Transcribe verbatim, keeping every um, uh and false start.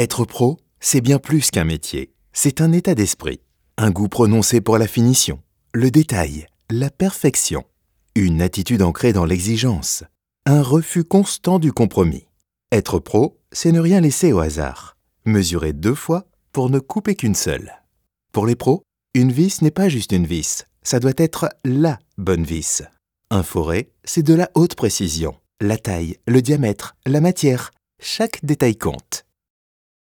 Être pro, c'est bien plus qu'un métier. C'est un état d'esprit. Un goût prononcé pour la finition, le détail, la perfection. Une attitude ancrée dans l'exigence. Un refus constant du compromis. Être pro, c'est ne rien laisser au hasard. Mesurer deux fois pour ne couper qu'une seule. Pour les pros, une vis n'est pas juste une vis. Ça doit être LA bonne vis. Un forêt, c'est de la haute précision. La taille, le diamètre, la matière, chaque détail compte.